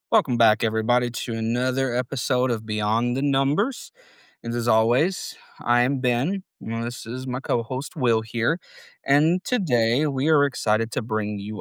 Welcome back, everybody, to another episode of Beyond the Numbers. And as always, I am Ben. This is my co host, Will, here. And today we are excited to bring you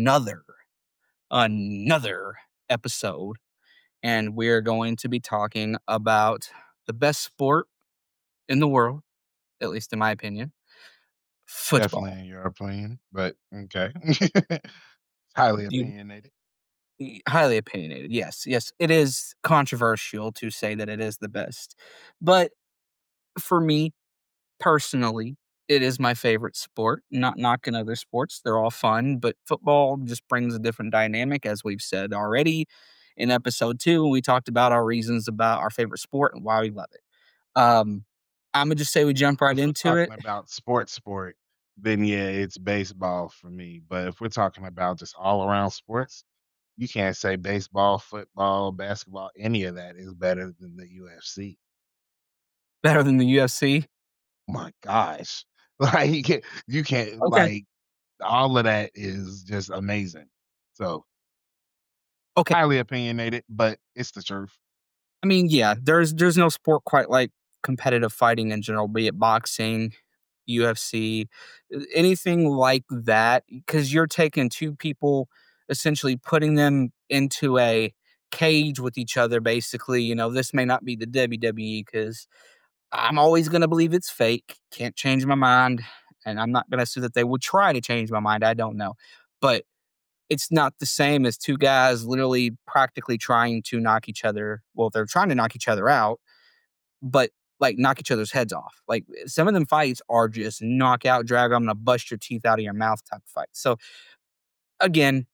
another episode. And we're going to be talking about the best sport in the world, at least in my opinion, Definitely football. in your opinion, but okay. Highly Do you, opinionated. highly opinionated. Yes, yes, it is controversial to say that it is the best. But for me, personally, it is my favorite sport. Not knocking other sports, they're all fun, but football just brings a different dynamic, as we've said already in episode 2 when we talked about our reasons about our favorite sport and why we love it. Imma just say we jump right If we're into it. talking about sport, then yeah, it's baseball for me. But if we're talking about just all around sports, you can't say baseball, football, basketball, any of that is better than the UFC. Better than the UFC? My gosh. Like you can't Okay, like all of that is just amazing. So okay. highly opinionated, but it's the truth. I mean, yeah, there's no sport quite like competitive fighting in general, be it boxing, UFC, anything like that, because you're taking two people, essentially putting them into a cage with each other. Basically, this may not be the WWE because I'm always going to believe it's fake. Can't change my mind, and I'm not going to say that they would try to change my mind. I don't know, but it's not the same as two guys literally practically trying to knock each other. Well, they're trying to knock each other out, but like knock each other's heads off. Like some of them fights are just knockout, drag. I'm gonna bust your teeth out of your mouth type of fight. So again,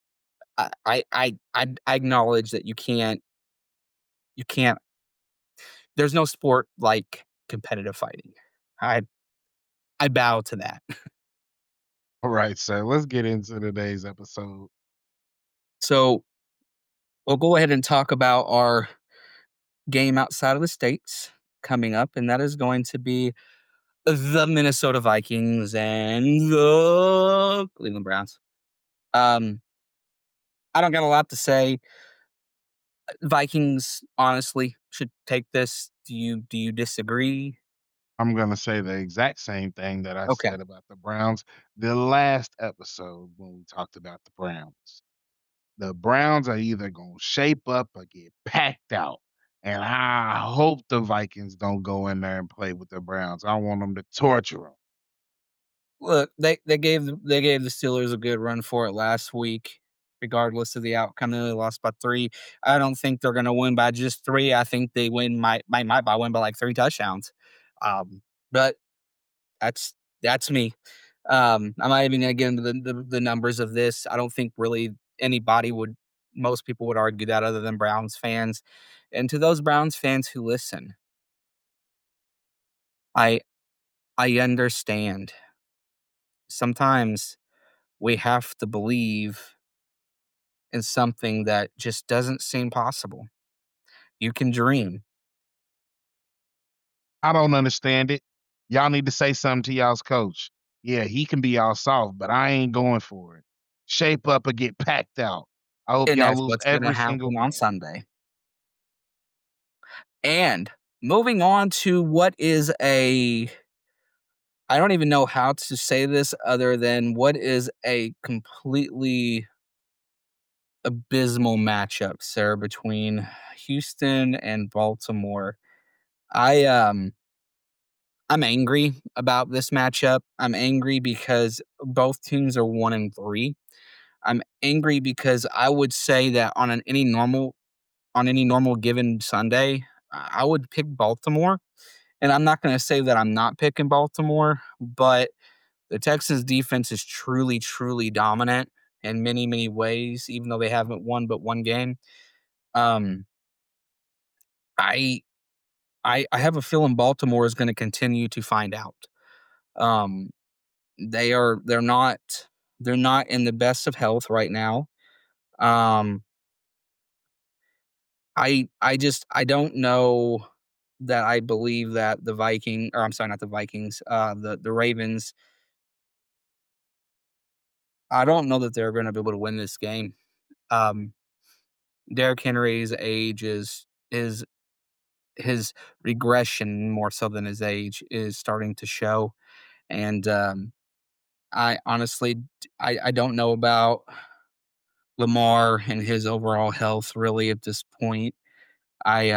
I acknowledge that you can't. There's no sport like competitive fighting. I I bow to that. All right, so let's get into today's episode. So we'll go ahead and talk about our game outside of the states coming up, and that is going to be the Minnesota Vikings and the Cleveland Browns. Um, I don't got a lot to say. Vikings honestly should take this. Do you disagree? I'm gonna say the exact same thing that I Okay. said about the Browns the last episode when we talked about the Browns. The Browns are either gonna shape up or get packed out. And I hope the Vikings don't go in there and play with the Browns. I want them to torture them. Look, they gave the Steelers a good run for it last week, regardless of the outcome. They only lost by 3. I don't think they're gonna win by just 3. I think they might win by like 3 touchdowns. But that's me. I'm not even gonna get into the numbers of this. I don't think really anybody would most people would argue that other than Browns fans. And to those Browns fans who listen, I I understand. Sometimes we have to believe in something that just doesn't seem possible. You can dream. I don't understand it. Y'all need to say something to y'all's coach. Yeah, he can be all soft, but I ain't going for it. Shape up or get packed out. I hope And y'all that's lose what's gonna every single happen on game. Sunday. And moving on to what is a I don't even know how to say this other than what is a completely abysmal matchup, sir, between Houston and Baltimore. I I'm angry about this matchup. I'm angry because both teams are 1-3. I'm angry because I would say that on any normal given Sunday, I would pick Baltimore. And I'm not going to say that I'm not picking Baltimore, but the Texans defense is truly, truly dominant in many, many ways, even though they haven't won but one game. Um, I I have a feeling Baltimore is going to continue to find out. Um, they're not in the best of health right now. Um, I don't know that I believe that the Viking or I'm sorry, not the Vikings, the Ravens. I don't know that they're going to be able to win this game. Um, Derrick Henry's age is his regression more so than his age is starting to show, and I honestly I don't know about Lamar and his overall health really at this point. I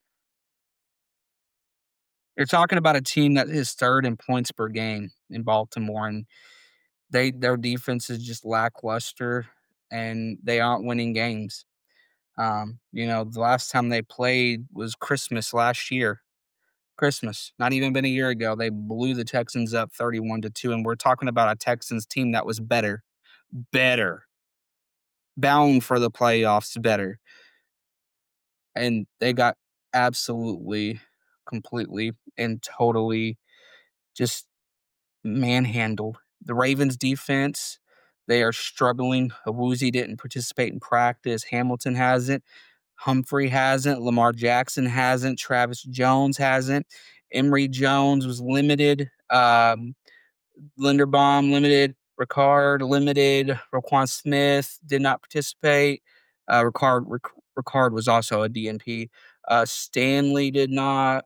You're talking about a team that is third in points per game in Baltimore, and their defense is just lackluster, and they aren't winning games. The last time they played was Christmas last year. Christmas, not even been a year ago. They blew the Texans up 31-2, and we're talking about a Texans team that was better, bound for the playoffs, better, and they got absolutely, completely, and totally just manhandled. The Ravens defense, they are struggling. Awuzie didn't participate in practice. Hamilton hasn't. Humphrey hasn't. Lamar Jackson hasn't. Travis Jones hasn't. Emory Jones was limited. Linderbaum limited. Ricard limited. Roquan Smith did not participate. Ricard was also a DNP. Stanley did not.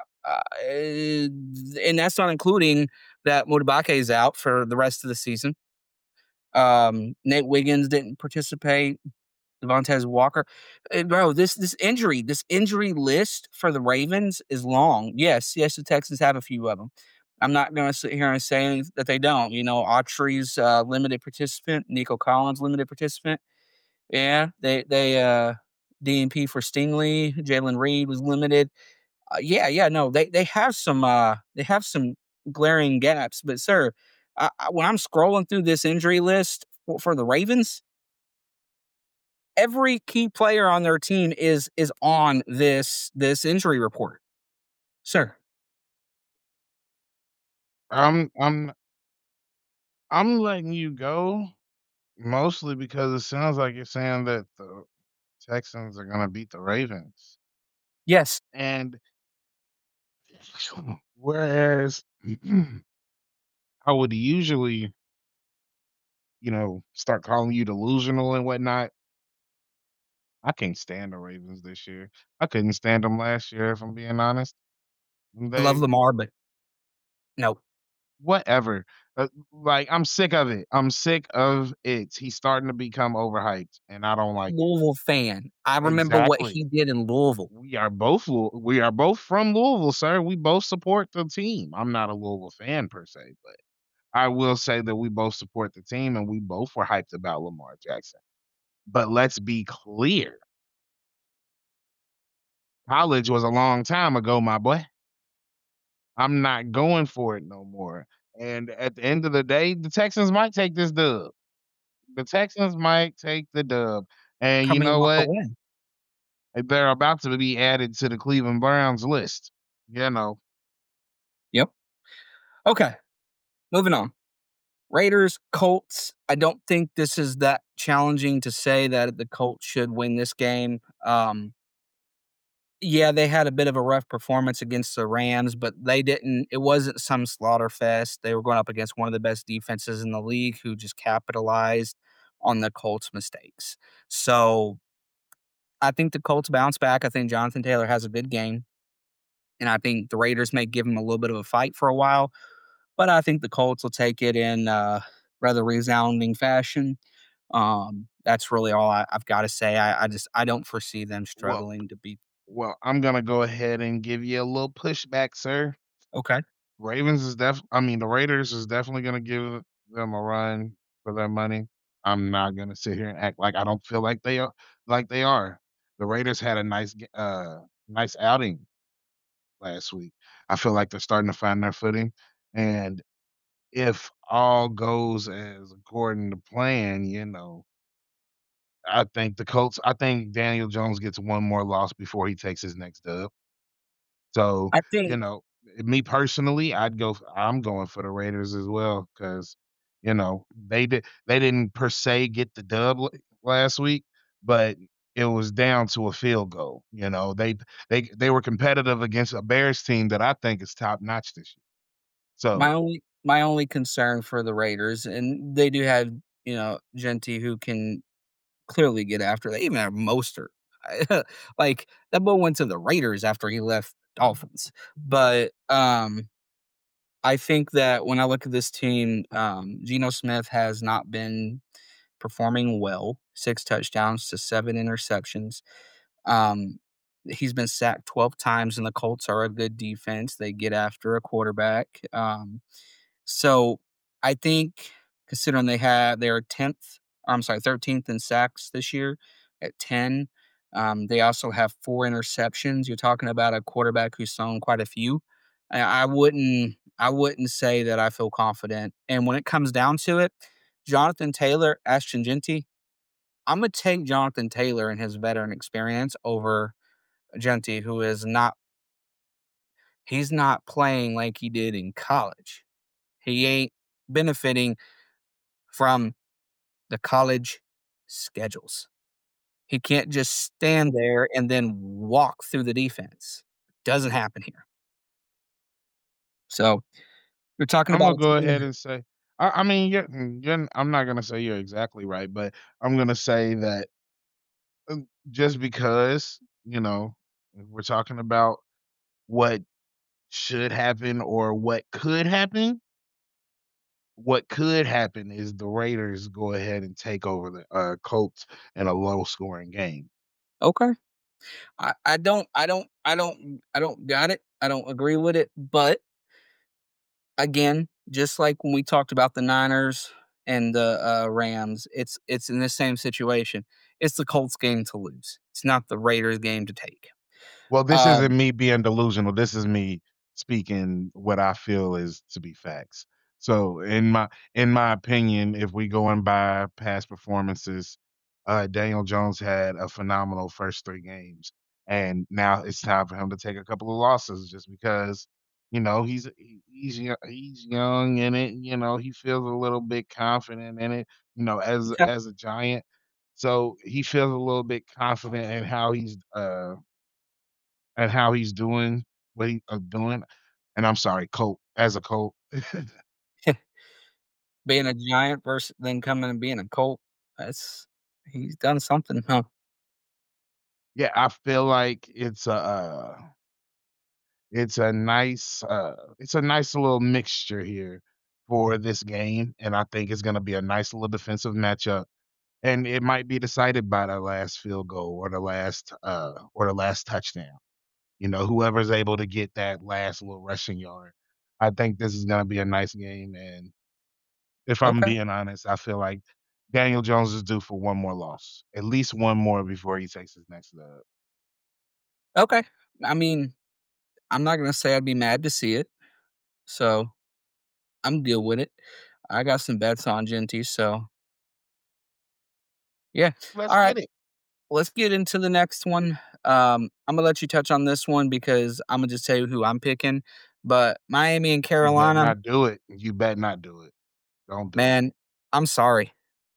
And that's not including that Mudabake is out for the rest of the season. Nate Wiggins didn't participate. Devontae Walker, bro, this injury list for the Ravens is long. Yes, the Texans have a few of them. I'm not going to sit here and say that they don't. Autry's limited participant, Nico Collins limited participant. Yeah, they DNP for Stingley, Jalen Reed was limited. Yeah, no, they have some glaring gaps. But sir, when I'm scrolling through this injury list for the Ravens, every key player on their team is on this injury report, sir. I'm I'm I'm letting you go mostly because it sounds like you're saying that the Texans are gonna beat the Ravens. Yes, And whereas I would usually, start calling you delusional and whatnot, I can't stand the Ravens this year. I couldn't stand them last year, if I'm being honest. I love They Lamar, but no. whatever. Like I'm sick of it. I'm sick of it. He's starting to become overhyped, and I don't like it. Louisville fan. I remember what Exactly. he did in Louisville. We are both from Louisville, sir. We both support the team. I'm not a Louisville fan per se, but I will say that we both support the team and we both were hyped about Lamar Jackson. But let's be clear. College was a long time ago, my boy. I'm not going for it no more. And at the end of the day, the Texans might take this dub. The Texans might take the dub. And you Coming know off a what? win. They're about to be added to the Cleveland Browns list. You know, Yep. Okay, moving on. Raiders, Colts. I don't think this is that challenging to say that the Colts should win this game. Yeah, they had a bit of a rough performance against the Rams, but it wasn't some slaughter fest. They were going up against one of the best defenses in the league who just capitalized on the Colts' mistakes. So I think the Colts bounce back. I think Jonathan Taylor has a good game. And I think the Raiders may give him a little bit of a fight for a while, but I think the Colts will take it in rather resounding fashion. That's really all I've got to say. I don't foresee them well, struggling to beat. I'm gonna go ahead and give you a little pushback, sir. Okay, The Raiders is definitely gonna give them a run for their money. I'm not gonna sit here and act like I don't feel like they are. The Raiders had a nice outing last week. I feel like they're starting to find their footing, and if all goes as according to plan, I think Daniel Jones gets one more loss before he takes his next dub. So, I you think know, me personally, I'm going for the Raiders as well because, they didn't per se get the dub last week, but it was down to a field goal. They were competitive against a Bears team that I think is top notch this year. So, my only concern for the Raiders, and they do have Genty who can clearly get after. They even have Mostert. Like that boy went to the Raiders after he left Dolphins. But I think that when I look at this team, Geno Smith has not been performing well. 6 touchdowns to 7 interceptions. Um, he's been sacked 12 times, and the Colts are a good defense. They get after a quarterback. So I think considering they're 10th, I'm sorry, 13th in sacks this year at 10. They also have 4 interceptions. You're talking about a quarterback who's thrown quite a few. I wouldn't say that I feel confident. And when it comes down to it, Jonathan Taylor, Ashton Genty, I'm gonna take Jonathan Taylor and his veteran experience over Genty, who is not he's not playing like he did in college. He ain't benefiting from the college schedules. He can't just stand there and then walk through the defense. Doesn't happen here. So you're talking I'm about gonna a go team. ahead and say, I mean, I'm not gonna say you're exactly right, but I'm gonna say that just because if we're talking about what should happen or what could happen is the Raiders go ahead and take over the Colts in a low scoring game. Okay. I don't got it. I don't agree with it. But again, just like when we talked about the Niners and the Rams, it's in the same situation. It's the Colts game to lose. It's not the Raiders game to take. Well, this isn't Um, me being delusional. This is me speaking what I feel is to be facts. So in my opinion, if we going by past performances, Daniel Jones had a phenomenal first 3 games, and now it's time for him to take a couple of losses just because he's young in it. He feels a little bit confident in it. As okay. as a Giant, so he feels a little bit confident in how he's doing what he doing, and I'm sorry, Colt as a Colt. Being a Giant versus then coming and being a Colt, that's he's done something, huh? Yeah, I feel like it's a nice little mixture here for this game, and I think it's gonna be a nice little defensive matchup, and it might be decided by the last field goal or the last touchdown. Whoever's able to get that last little rushing yard. I think this is gonna be a nice game, and if I'm Okay, being honest, I feel like Daniel Jones is due for one more loss, at least one more before he takes his next dub. okay. I mean, I'm not gonna say I'd be mad to see it, so I'm good with it. I got some bets on Genty, so yeah. Let's All right, get it. let's get into the next one. I'm gonna let you touch on this one because I'm gonna just tell you who I'm picking. But Miami and You better Carolina, not do it. You better not do it. Don't do it. man, I'm sorry.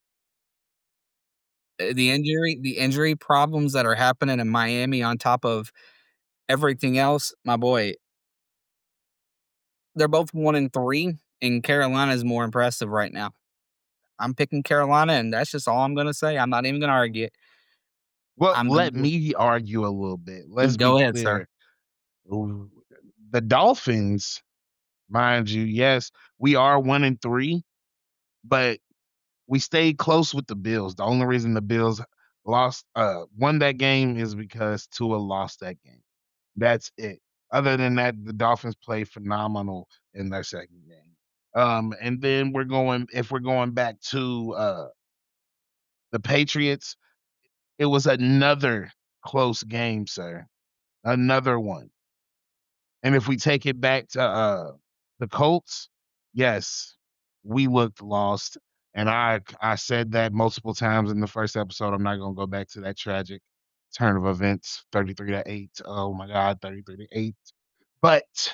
The injury problems that are happening in Miami on top of everything else, my boy, they're both 1-3, and Carolina is more impressive right now. I'm picking Carolina, and that's just all I'm gonna say. I'm not even gonna argue it. Well, I'm let gonna me argue a little bit. Let's be go ahead, sir. clear. Ooh, the Dolphins, mind you, yes, we are 1-3, but we stayed close with the Bills. The only reason the Bills won that game is because Tua lost that game. That's it. Other than that, the Dolphins played phenomenal in their second game. And then if we're going back to the Patriots, it was another close game, sir. Another one. And if we take it back to the Colts, yes, we looked lost. And I said that multiple times in the first episode. I'm not gonna go back to that tragic turn of events, 33-8. Oh my God, 33-8. But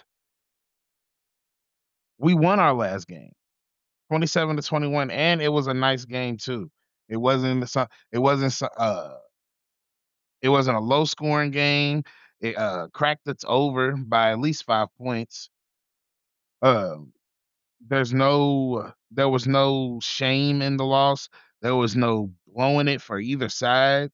we won our last game, 27-21, and it was a nice game too. It wasn't so- it wasn't a low scoring game. It cracked its over by at least 5 points. Um there was no shame in the loss. There was no blowing it for either side.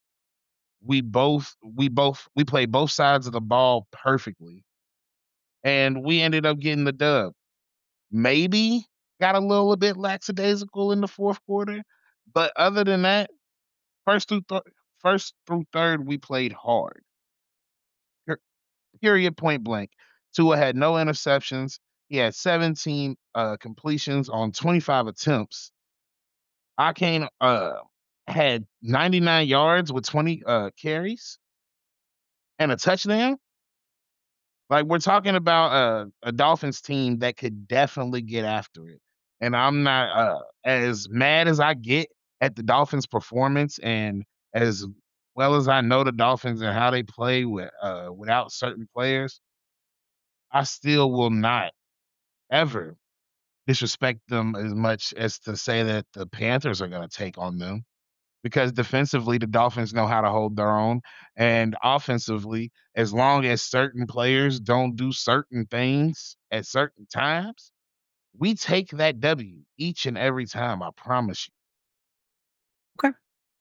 We played both sides of the ball perfectly, and we ended up getting the dub. Maybe got a little bit lackadaisical in the fourth quarter, but other than that, first through th- first through third, we played hard. Per- Period, point blank. Tua had no interceptions. He had 17 completions on 25 attempts. Arcane had 99 yards with 20 carries and a touchdown. Like, we're talking about a Dolphins team that could definitely get after it. And I'm not as mad as I get at the Dolphins' performance, and as well as I know the Dolphins and how they play without certain players, I still will not ever disrespect them as much as to say that the Panthers are going to take on them. Because defensively, the Dolphins know how to hold their own, and offensively, as long as certain players don't do certain things at certain times, we take that W each and every time, I promise you. Okay.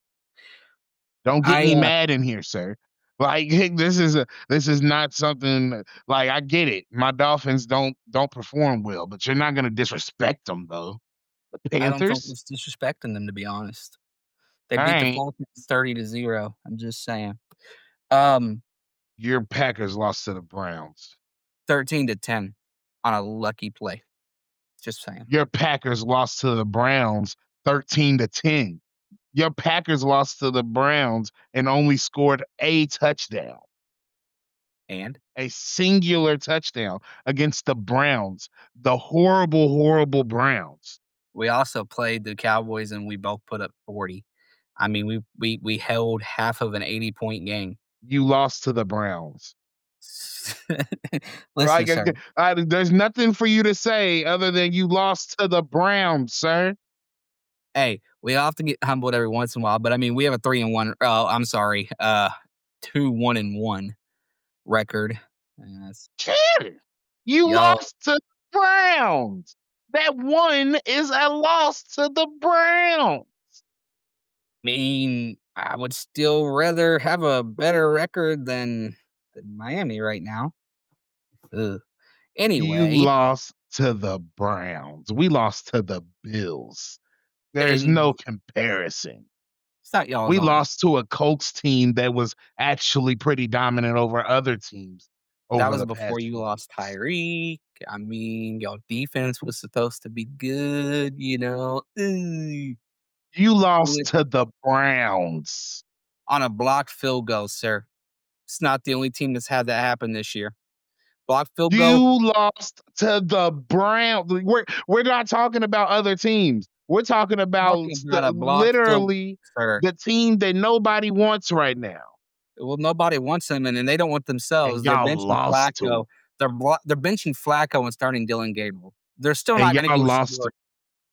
Don't get I me mad in here, sir. Like, this is not something like, I get it. My Dolphins don't perform well, but you're not gonna disrespect them though. The I don't think Panthers? it's disrespecting them, to be honest. They beat I the ain't. Falcons 30-0. I'm just saying. Um, Your Packers lost to the Browns. 13-10 on a lucky play. Just saying. Your Packers lost to the Browns 13-10. Your Packers lost to the Browns and only scored a touchdown, And a singular touchdown against the Browns, the horrible, horrible Browns. we also played the Cowboys and we both put up 40. I mean, we held half of an 80-point game. You lost to the Browns. Listen, Like, sir. there's nothing for you to say other than you lost to the Browns, sir. Hey, we have to get humbled every once in a while, but I mean, we have a 3-1. Oh, I'm sorry, 2-1-1 record. Yes. Kid, you Y'all lost to the Browns. That one is a loss to the Browns. mean, I would still rather have a better record than Miami right now. Ugh. You Anyway, lost to the Browns. We lost to the Bills. There's no and comparison. it's not y'all's We on. lost to a Colts team that was actually pretty dominant over other teams That over was the before past you few lost weeks. Tyreek. I mean, y'all defense was supposed to be good, you know. Ugh. You lost With to the Browns. on a blocked field goal, sir. It's not the only team that's had that happen this year. Blocked field goal, You lost to the Browns. We're not talking about other teams. We're talking about talking about a blocked field, literally sir. the team that nobody wants right now, Well, nobody wants them, and they don't want and themselves. They're y'all benching lost to Flacco. them. They're benching Flacco and starting Dylan Gable. They're still And not gonna y'all go lost to score.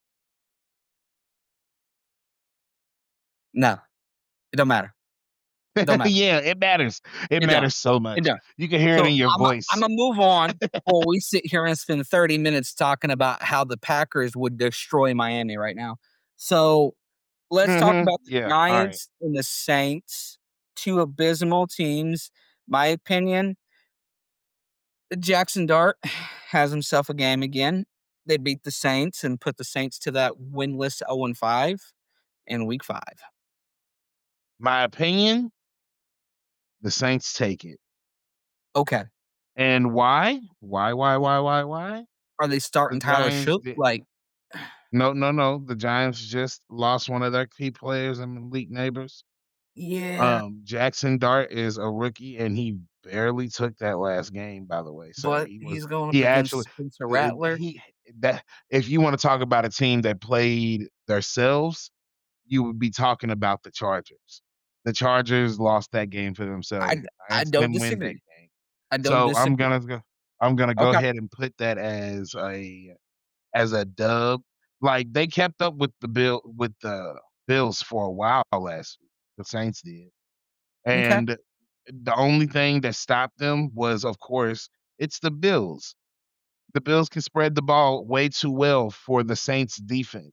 No, it don't matter. It don't matter. yeah, it matters. It It don't. matters so It much. don't. You can hear it So in your I'm voice. gonna move on before we sit here and spend 30 minutes talking about how the Packers would destroy Miami right now. So let's talk Mhm. about the Yeah, alright. Giants and the Saints, two abysmal teams. My opinion, Jackson Dart has himself a game again. They beat the Saints and put the Saints to that winless 0-5 in week 5. My opinion, the Saints take it. Okay. And why? Why? Are they The starting Tyler Giants Shook? did Like, no. The Giants just lost one of their key players and elite neighbors. yeah, Jackson Dart is a rookie, and he barely took that last game, by the way, sir. but he's going up He actually against Spencer Rattler. he that if you wanna talk about a team that played themselves, you would be talking about the Chargers. The Chargers lost that game for themselves. I The I Giants don't didn't win that disagree. game. I don't So disagree. I'm gonna go Okay. ahead and put that as a dub. Like, they kept up with the Bills for a while last week. The Saints did. Okay. And the only thing that stopped them was, of course, it's the Bills. The Bills can spread the ball way too well for the Saints defense.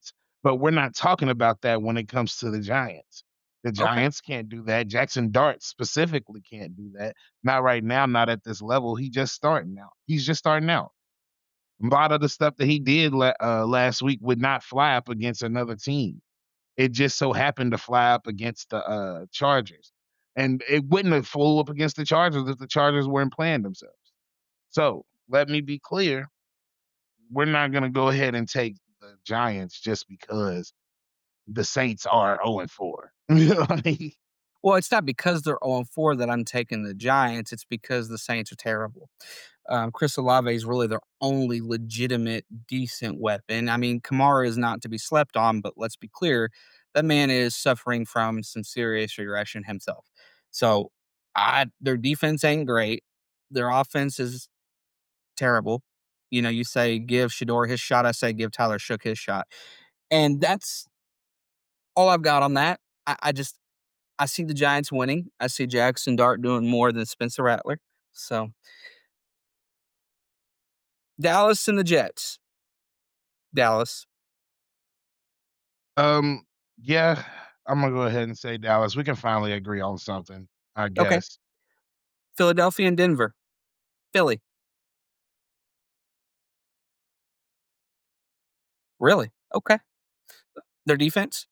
But we're not talking about that when it comes to the Giants. The Okay. Giants can't do that. Jackson Dart specifically can't do that. Not right now, not at this level. He's just starting out. A lot of the stuff that he did last week would not fly up against another team. It just so happened to fly up against the Chargers. And it wouldn't have flew up against the Chargers if the Chargers weren't playing themselves. So let me be clear. We're not going to go ahead and take the Giants just because the Saints are 0-4. You know what I mean? Well, it's not because they're 0-4 that I'm taking the Giants. It's because the Saints are terrible. Chris Olave is really their only legitimate decent weapon. I mean, Kamara is not to be slept on, but let's be clear, that man is suffering from some serious regression himself. So, their defense ain't great. Their offense is terrible. You know, you say give Shador his shot. I say give Tyler Shook his shot, and that's all I've got on that. I see the Giants winning. I see Jackson Dart doing more than Spencer Rattler. So Dallas and the Jets. Dallas. Um, yeah, I'm gonna go ahead and say Dallas. We can finally agree on something, I Okay. guess. Philadelphia and Denver. Philly. Really? Okay. Their defense?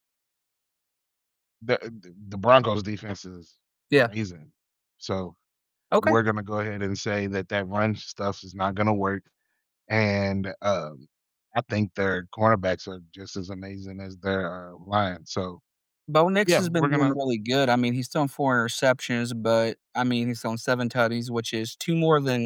The Broncos defense is Yeah. amazing. So Okay. we're gonna go ahead and say that that run stuff is not gonna work. And I think their cornerbacks are just as amazing as their line. So Bo Nix yeah, has we're been doing gonna. really good. I mean, he's thrown 4 interceptions, but I mean, he's thrown 7 tutties, which is 2 more than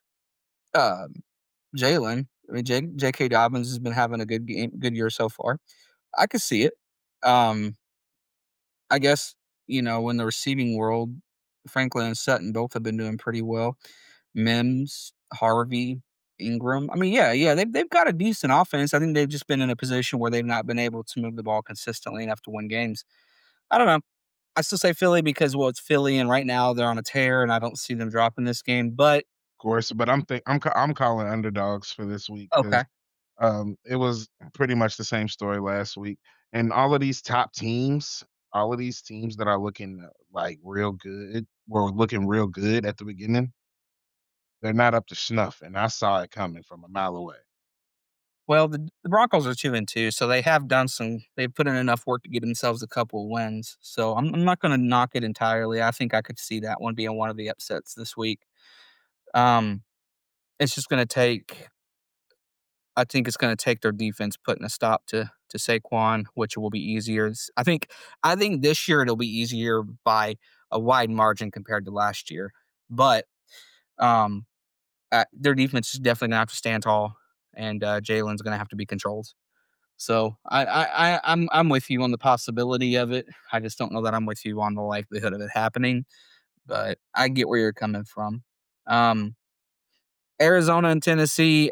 um, Jalen. I mean, J.K. Dobbins has been having a good year so far. I could see it. Um, I guess, you know, in the receiving world, Franklin and Sutton both have been doing pretty well. Mims, Harvey, Ingram. I mean, yeah, they've got a decent offense. I think they've just been in a position where they've not been able to move the ball consistently enough to win games. I don't know. I still say Philly because, well, it's Philly, and right now they're on a tear, and I don't see them dropping this game. But Course, but I'm calling underdogs for this week okay, because it was pretty much the same story last week, and all of these top teams, all of these teams that are looking like real good, were looking real good at the beginning. They're not up to snuff, and I saw it coming from a mile away. well, the Broncos are 2-2, so they have done some. They've put in enough work to get themselves a couple of wins. So I'm not going to knock it entirely. I think I could see that one being one of the upsets this week. Um, it's just going to take. I think it's going to take their defense putting a stop to Saquon, which will be easier. I think this year it'll be easier by a wide margin compared to last year, but um, their defense is definitely gonna have to stand tall, and Jalen's gonna have to be controlled. So I'm with you on the possibility of it. I just don't know that I'm with you on the likelihood of it happening. But I get where you're coming from. Um, Arizona and Tennessee.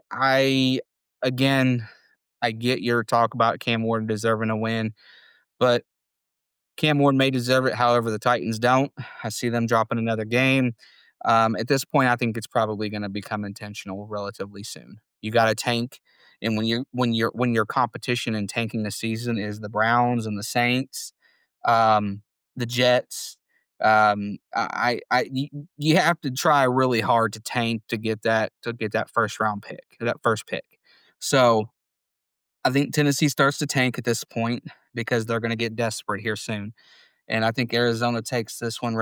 Again, I get your talk about Cam Ward deserving a win, but Cam Ward may deserve it. However, the Titans don't. I see them dropping another game. At this point, I think it's probably going to become intentional relatively soon. You got to tank, and when your competition in tanking the season is the Browns and the Saints, um, the Jets, you have to try really hard to tank to get that first round pick, that first pick. So I think Tennessee starts to tank at this point because they're going to get desperate here soon. And I think Arizona takes this one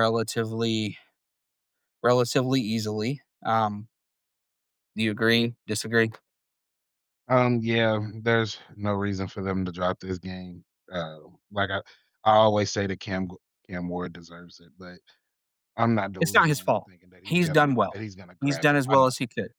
relatively easily. Do you agree? Disagree? Yeah, there's no reason for them to drop this game. Like I always say that Cam Ward deserves it, but I'm not It's not his delusional into fault. thinking that He's done well. he's gonna He's grab done it. as I well know. as he could.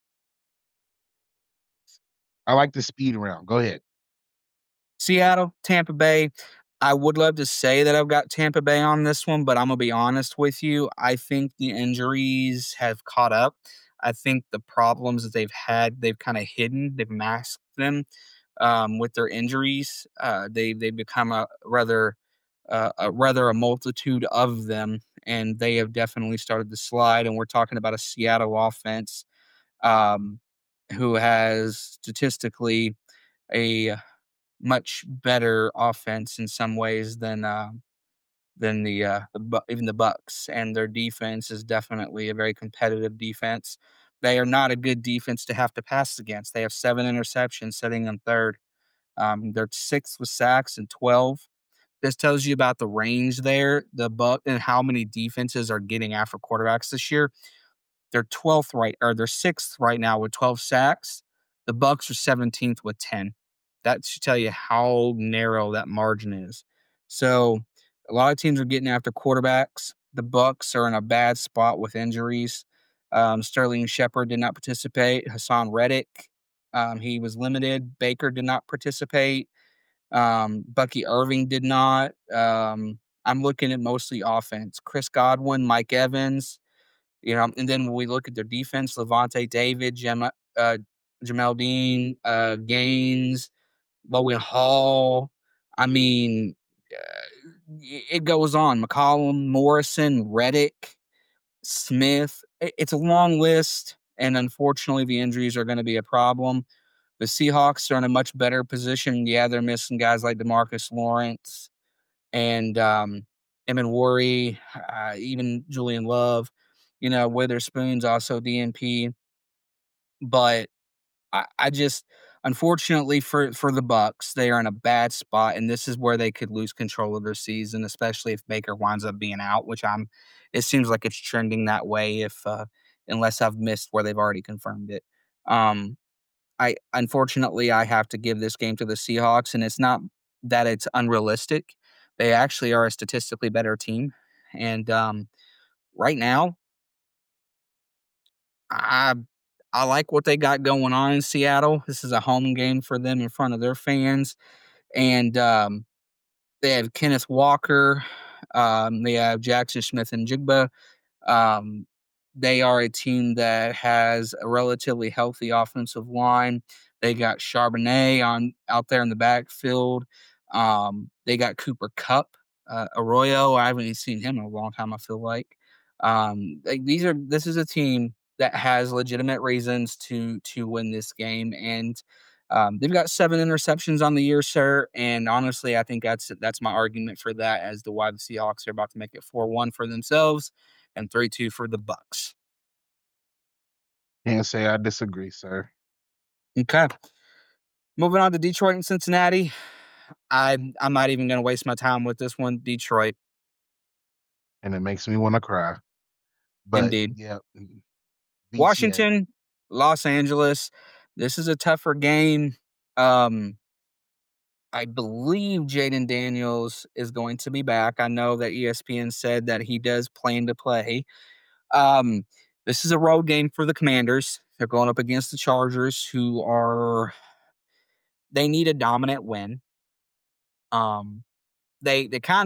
I like the speed round. Go ahead. Seattle, Tampa Bay. I would love to say that I've got Tampa Bay on this one, but I'm gonna be honest with you. I think the injuries have caught up. I think the problems that they've had, they've kind of hidden, they've masked them with their injuries. They've become a rather a multitude of them, and they have definitely started to slide. And we're talking about a Seattle offense um, who has statistically a much better offense in some ways than even the Bucks, and their defense is definitely a very competitive defense. They are not a good defense to have to pass against. They have 7 interceptions, setting them third. They're sixth with sacks and 12. This tells you about the range there, the Buck and how many defenses are getting after quarterbacks this year. They're 12th right or they're 6th right now with 12 sacks. The Bucks are 17th with 10. That should tell you how narrow that margin is. So a lot of teams are getting after quarterbacks. The Bucks are in a bad spot with injuries. Sterling Shepard did not participate. Hassan Reddick, he was limited. Baker did not participate. Bucky Irving did not. I'm looking at mostly offense. Chris Godwin, Mike Evans, and then when we look at their defense, Levante David, Jamel Dean, Gaines, Logan Hall. I mean, it goes on. McCollum, Morrison, Reddick, Smith. It's a long list, and unfortunately, the injuries are going to be a problem. The Seahawks are in a much better position. Yeah, they're missing guys like Demarcus Lawrence and Emin Worry, even Julian Love. Witherspoon's also DNP, but I just unfortunately for the Bucks, they are in a bad spot, and this is where they could lose control of their season, especially if Baker winds up being out, which it seems like it's trending that way if unless I've missed where they've already confirmed it. Um, I unfortunately I have to give this game to the Seahawks, and it's not that it's unrealistic. They actually are a statistically better team, and right now, I I like what they got going on in Seattle. This is a home game for them in front of their fans, and they have Kenneth Walker, they have Jackson Smith and Jigba. Um, they are a team that has a relatively healthy offensive line. They got Charbonnet on out there in the backfield. They got Cooper Cup, Arroyo. I haven't even seen him in a long time. I feel like this is a team that has legitimate reasons to win this game, and they've got 7 interceptions on the year, sir. And honestly, I think that's my argument for that as to why the Seahawks are about to make it 4-1 for themselves and 3-2 for the Bucks. Can't say I disagree, sir. Okay. Moving on to Detroit and Cincinnati. I'm not even going to waste my time with this one. Detroit, And it makes me want to cry. But indeed. yeah, BTA. Washington, Los Angeles. This is a tougher game. Um, I believe Jaden Daniels is going to be back. I know that ESPN said that he does plan to play. Um, this is a road game for the Commanders. They're going up against the Chargers, they need a dominant win. Um, they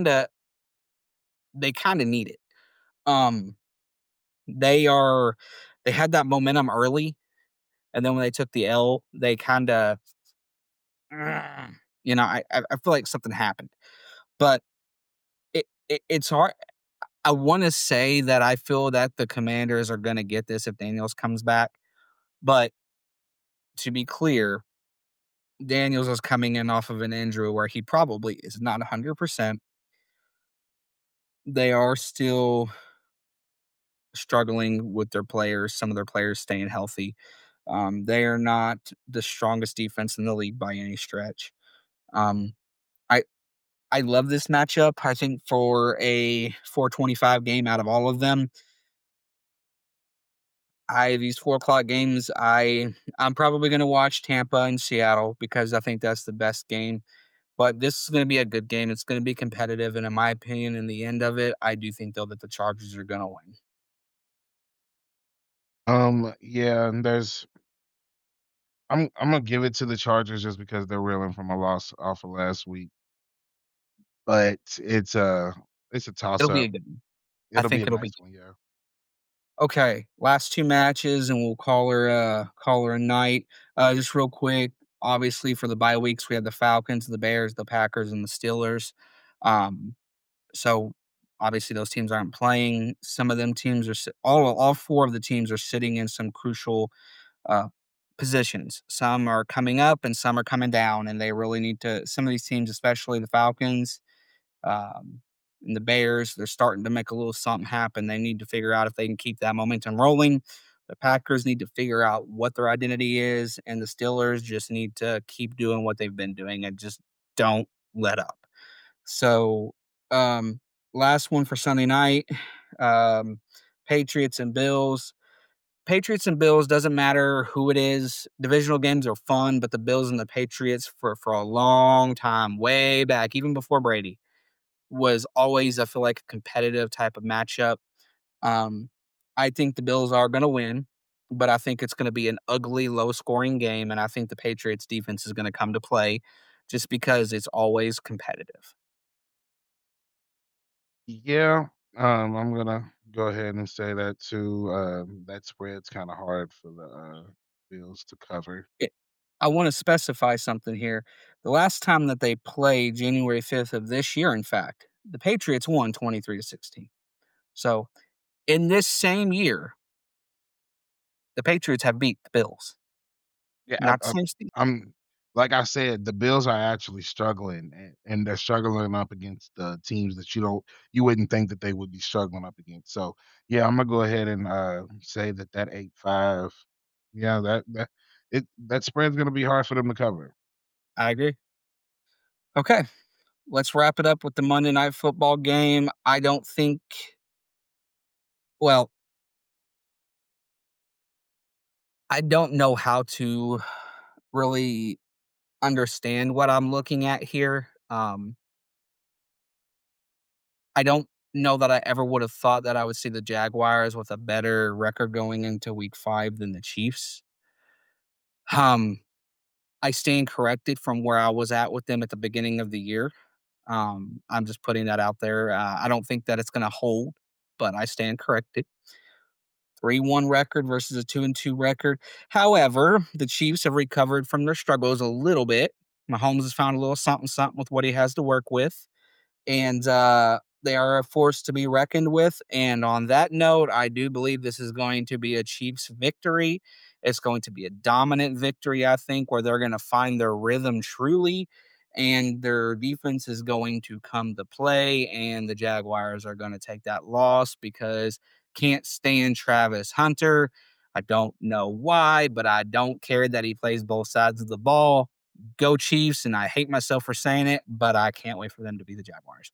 kind of need it. Um, they are they had that momentum early, and then when they took the L, they kind of, I feel like something happened, but it's hard. I want to say that I feel that the Commanders are going to get this if Daniels comes back, but to be clear, Daniels is coming in off of an injury where he probably is not 100%. They are still struggling with their players, some of their players staying healthy. They are not the strongest defense in the league by any stretch. Um, I I love this matchup. I think for a 425 game out of all of them, these 4 o'clock games, I'm probably going to watch Tampa and Seattle because I think that's the best game. But this is going to be a good game. It's going to be competitive, and in my opinion, in the end of it, I do think though that the Chargers are going to win. Yeah, and I'm gonna give it to the Chargers just because they're reeling from a loss off of last week. But it's a toss It'll be a up. good one. I It'll be think a it'll be nice one, yeah. okay. Last 2 matches, and we'll call her a night. Just real quick. Obviously, for the bye weeks, we have the Falcons, the Bears, the Packers, and the Steelers. Um, So obviously those teams aren't playing. Some of them teams are all 4 of the teams are sitting in some crucial uh, positions. Some are coming up and some are coming down, and they really need to. Some of these teams, especially the Falcons, um, and the Bears, they're starting to make a little something happen. They need to figure out if they can keep that momentum rolling. The Packers need to figure out what their identity is, and the Steelers just need to keep doing what they've been doing and just don't let up. So, um, last one for Sunday night, um, Patriots and Bills. Patriots and Bills doesn't matter who it is. Divisional games are fun, but the Bills and the Patriots for a long time, way back, even before Brady, was always, I feel like, a competitive type of matchup. Um, I think the Bills are going to win, but I think it's going to be an ugly, low scoring game. And I think the Patriots defense is going to come to play just because it's always competitive. Yeah, I'm gonna go ahead and say that too. That spread's kind of hard for the Bills to cover. It, I want to specify something here. The last time that they played, January 5th of this year, in fact, the Patriots won 23-16. So in this same year, the Patriots have beat the Bills. Yeah, Not the same season. I'm like I said, the Bills are actually struggling, and they're struggling up against the teams that you wouldn't think that they would be struggling up against. So yeah, I'm gonna go ahead and say that 8-5. Yeah, that spread's gonna be hard for them to cover. I agree. Okay. Let's wrap it up with the Monday Night Football game. I don't think, well, I don't know how to really understand what I'm looking at here. I don't know that I ever would have thought that I would see the Jaguars with a better record going into week 5 than the Chiefs. Um, I stand corrected from where I was at with them at the beginning of the year. I'm just putting that out there. I don't think that it's going to hold, but I stand corrected. 3-1 record versus a 2-2 record. However, the Chiefs have recovered from their struggles a little bit. Mahomes has found a little something something with what he has to work with, and they are a force to be reckoned with. And on that note, I do believe this is going to be a Chiefs victory. It's going to be a dominant victory, I think, where they're going to find their rhythm truly, and their defense is going to come to play, and the Jaguars are going to take that loss because can't stand Travis Hunter. I don't know why, but I don't care that he plays both sides of the ball. Go Chiefs, and I hate myself for saying it, but I can't wait for them to be the Jaguars.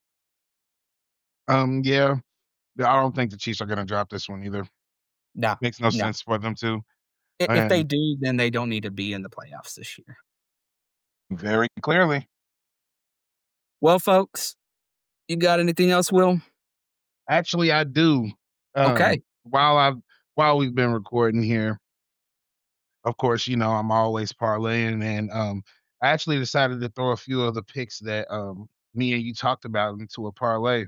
Yeah, I don't think the Chiefs are gonna drop this one either. No, Makes no no. sense for them to. If they And do, then they don't need to be in the playoffs this year. very clearly. Well, folks, you got anything else, Will? Actually, I do. Okay. While we've been recording here, of course, I'm always parlaying, and I actually decided to throw a few of the picks that me and you talked about into a parlay.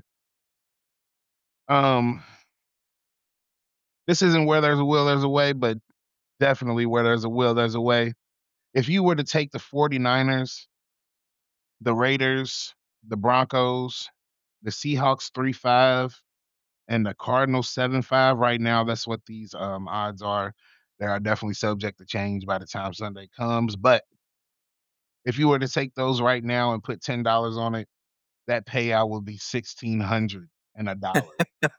Um, this isn't where there's a will, there's a way, but definitely where there's a will, there's a way. If you were to take the 49ers, the Raiders, the Broncos, the Seahawks 3-5, and the Cardinals 7-5 right now, that's what these odds are. They are definitely subject to change by the time Sunday comes. But if you were to take those right now and put $10 on it, that payout would be 1,600 and a dollar.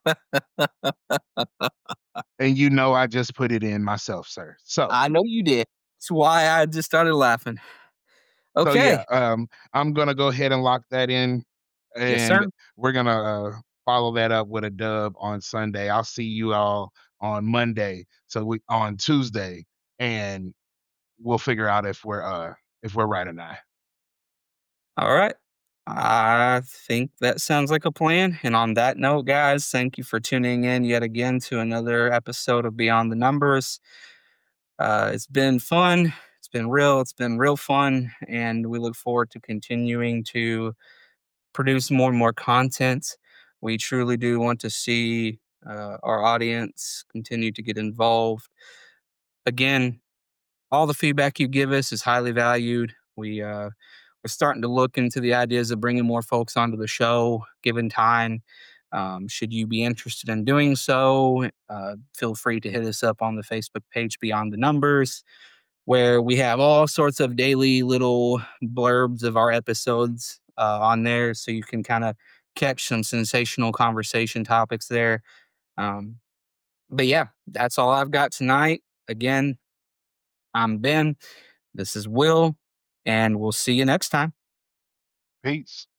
And I just put it in myself, sir. So I know you did. That's why I just started laughing. so yeah, Okay. I'm gonna go ahead and lock that in, Yes, sir. and we're gonna follow that up with a dub on Sunday. I'll see you all on Monday. So we on Tuesday, and we'll figure out if we're right or not. All right. I think that sounds like a plan. And on that note, guys, thank you for tuning in yet again to another episode of Beyond the Numbers. It's been fun. It's been real. It's been real fun. And we look forward to continuing to produce more and more content. We truly do want to see our audience continue to get involved. Again, all the feedback you give us is highly valued. We're starting to look into the ideas of bringing more folks onto the show, given time. Should you be interested in doing so, feel free to hit us up on the Facebook page Beyond the Numbers, where we have all sorts of daily little blurbs of our episodes on there. So you can kind of catch some sensational conversation topics there. Um, but yeah, that's all I've got tonight. Again, I'm Ben. This is Will, and we'll see you next time. Peace.